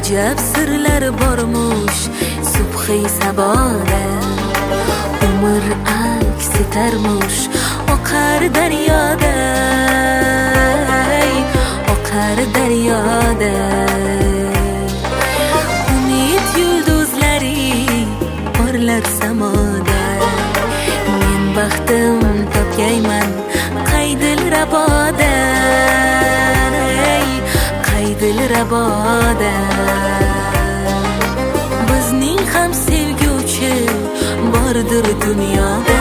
ajab sirlar bormuş subhi saboda. Umr aks etarmuş oqar daryoda, oqar daryoda. Umid yulduzlari porlar samoda. Men baxtim topgayman qay dilraboda, qay dilraboda. Bizning ham sevguvchi bordir dunyoda.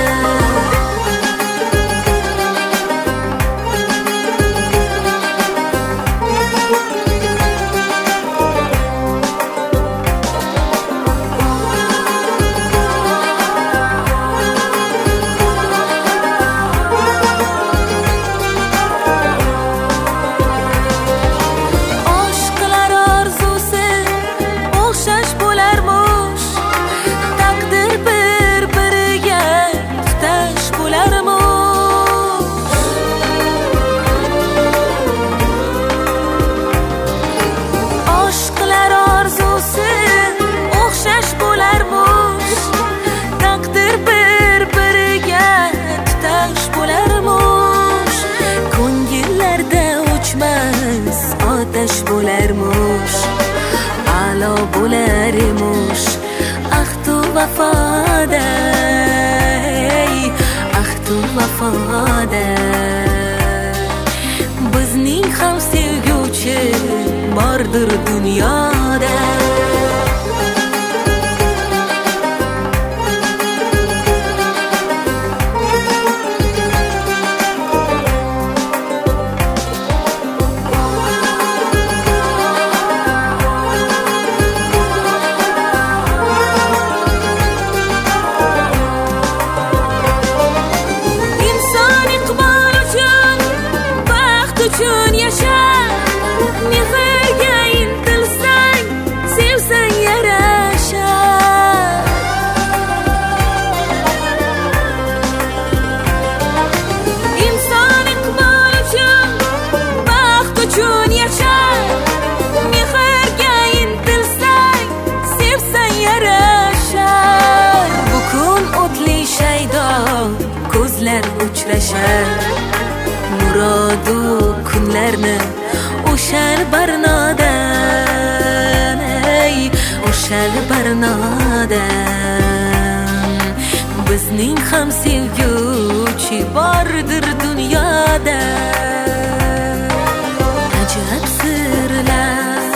Bo'larmuş, a'lo bo'larmuş ahdu vafoda, ahdu vafoda. Bizning ham sevguvchi bordir dunyoda. Ko'zlar uchrashar, murodu kunlarni o'shal barnodan, o'shal barnodan. Bizning ham sevguvchi bordir dunyoda. Ajab sirlar,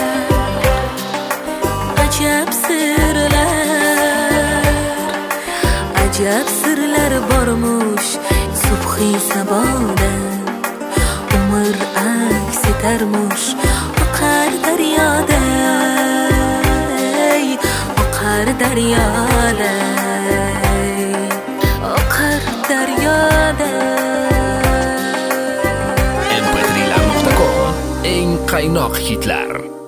ajab sirlar, ajab sirlar bormuş subhi saboda. Umr aks etarmuş oqar daryoda, oqar daryoda, oqar daryoda. mp3.com eng qaynoq hitlar.